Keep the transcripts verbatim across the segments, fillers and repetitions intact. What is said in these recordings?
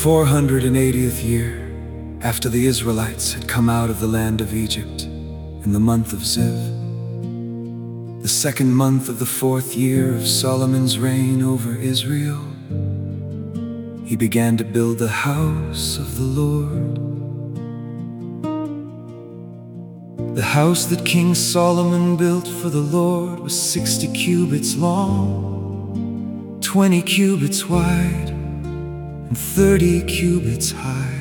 four hundred eightieth year, after the Israelites had come out of the land of Egypt, in the month of Ziv, the second month of the fourth year of Solomon's reign over Israel, he began to build the house of the Lord. The house that King Solomon built for the Lord was sixty cubits long, twenty cubits wide, and thirty cubits high.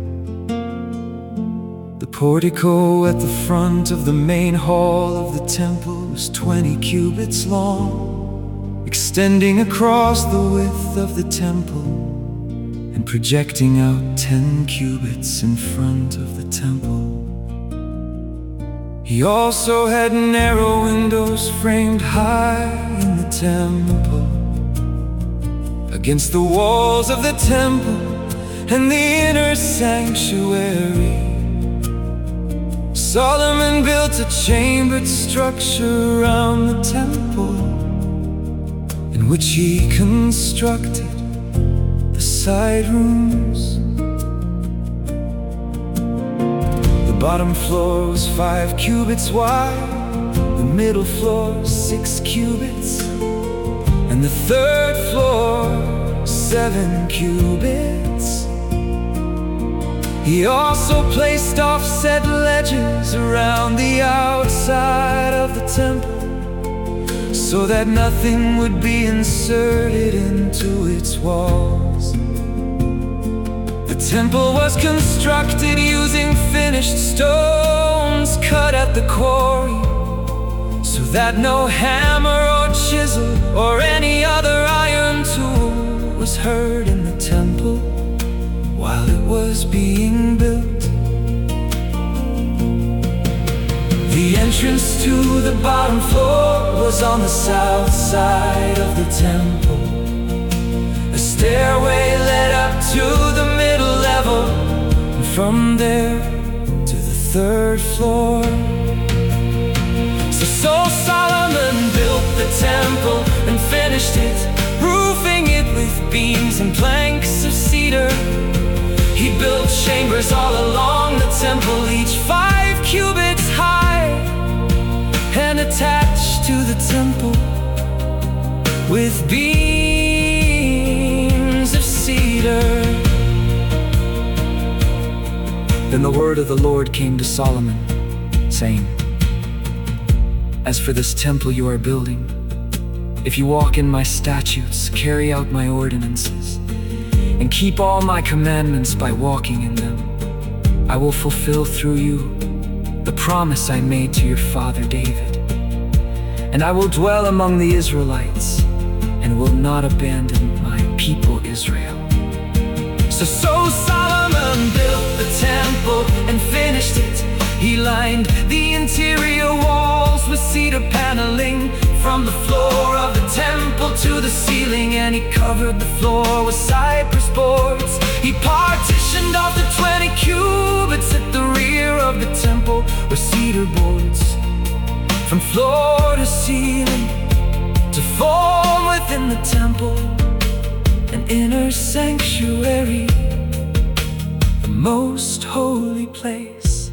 The portico at the front of the main hall of the temple was twenty cubits long, extending across the width of the temple and projecting out ten cubits in front of the temple. He also had narrow windows framed high in the temple, against the walls of the temple and the inner sanctuary. Solomon built a chambered structure around the temple, in which he constructed the side rooms. The bottom floor was five cubits wide, the middle floor six cubits, and the third floor seven cubits. He also placed offset ledges around the outside of the temple, so that nothing would be inserted into its walls. The temple was constructed using finished stones cut at the quarry, so that no hammer or chisel or any other iron tool was heard in the temple while it was being built. The entrance to the bottom floor was on the south side of the temple. A stairway led up to the middle level, and from there to the third floor. So, so Solomon built the temple and finished it, roofing it with beams and planks of cedar. He built chambers all along the temple, each five cubits high, and attached to the temple with beams of cedar. Then the word of the Lord came to Solomon, saying, "As for this temple you are building, if you walk in my statutes, carry out my ordinances, and keep all my commandments by walking in them, I will fulfill through you the promise I made to your father David. And I will dwell among the Israelites, and will not abandon my people Israel." So, so Solomon built the temple and finished it. He lined the interior walls with cedar paneling from the floor of the temple to the ceiling, and he covered the floor with cypress boards. He partitioned off the twenty cubits at the rear of the temple with cedar boards from floor to ceiling, to form within the temple an inner sanctuary, the most holy place.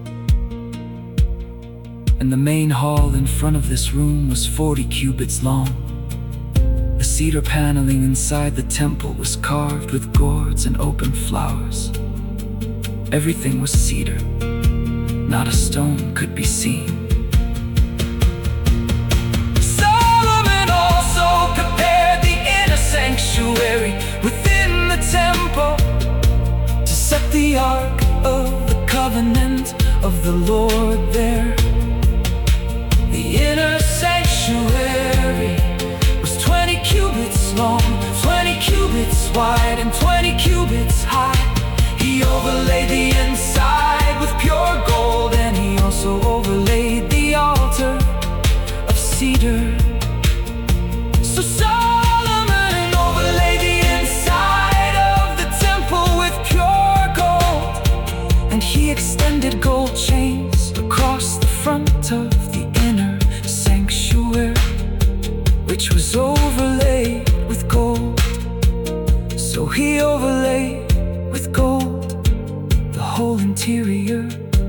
And the main hall in front of this room was forty cubits long. The cedar paneling inside the temple was carved with gourds and open flowers. Everything was cedar, not a stone could be seen. Solomon also prepared the inner sanctuary within the temple, to set the ark of the covenant of the Lord there. The inner sanctuary was twenty cubits long, twenty cubits wide, and twenty cubits high. He overlaid the inside with pure gold, and he also overlaid the altar of cedar. So Solomon overlaid the inside of the temple with pure gold, and he extended gold chains across the front of the inner sanctuary, which was overlaid with gold. So he overlaid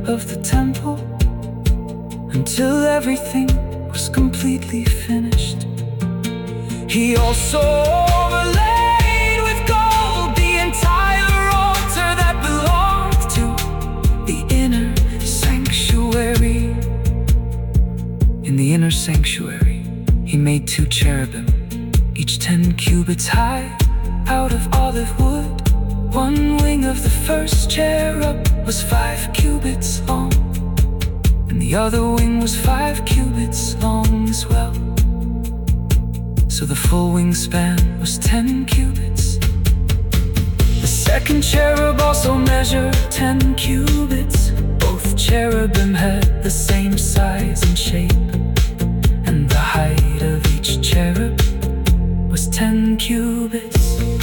of the temple until everything was completely finished. He also overlaid with gold the entire altar that belonged to the inner sanctuary. In the inner sanctuary, he made two cherubim, each ten cubits high, out of olive wood. One wing of the first cherub was five cubits long, and the other wing was five cubits long as well. So the full wingspan was ten cubits. The second cherub also measured ten cubits. Both cherubim had the same size and shape, and the height of each cherub was ten cubits.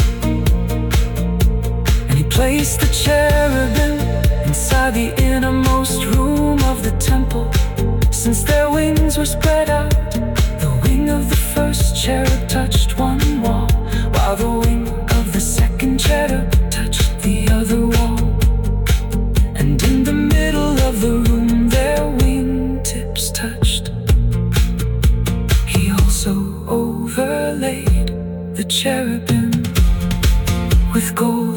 And he placed the cherubim inside the innermost room of the temple, since their wings were spread out. The wing of the first cherub touched one wall, while the wing of the second cherub touched the other wall. And in the middle of the room their wingtips touched. He also overlaid the cherubim with gold.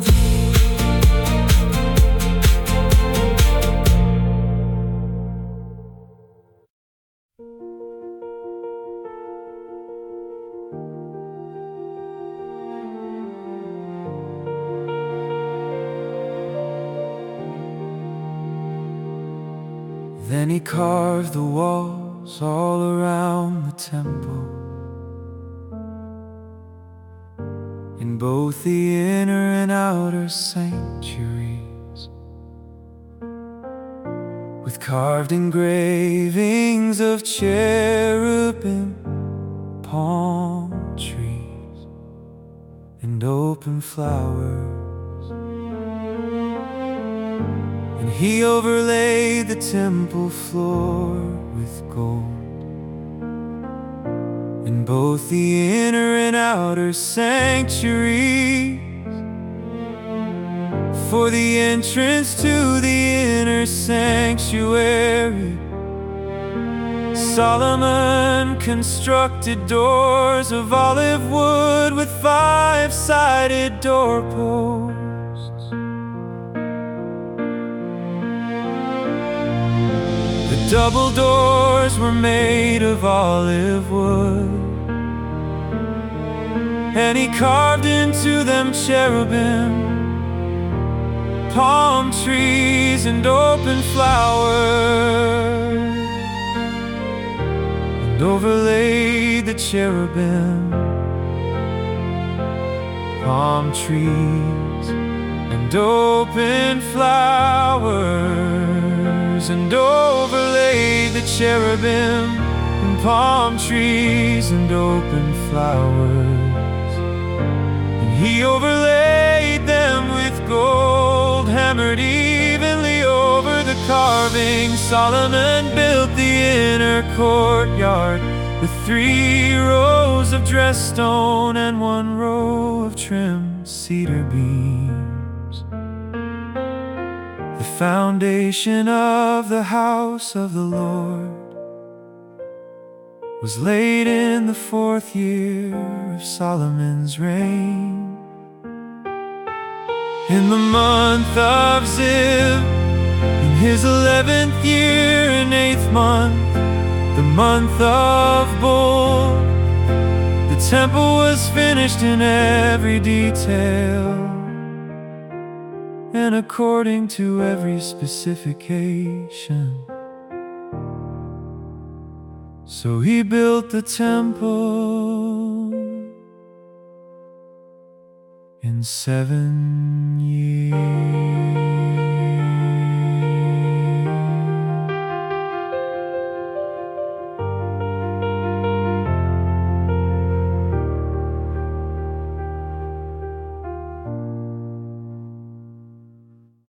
Then he carved the walls all around the temple, in both the inner and outer sanctuaries, with carved engravings of cherubim, palm trees, and open flowers. And he overlaid the temple floor with gold, in both the inner and outer sanctuaries. For the entrance to the inner sanctuary, Solomon constructed doors of olive wood with five-sided doorposts. The double doors were made of olive wood, and he carved into them cherubim, palm trees, and open flowers, and overlaid the cherubim, palm trees, and open flowers, and overlaid the cherubim, and palm trees, and open flowers. And he overlaid them with gold, hammered evenly over the carving. Solomon built the inner courtyard with three rows of dressed stone and one row of trimmed cedar beams. The foundation of the house of the Lord was laid in the fourth year of Solomon's reign, in the month of Ziv, in his eleventh year and eighth month, the month of Bul. The temple was finished in every detail, and according to every specification. So he built the temple in seven years.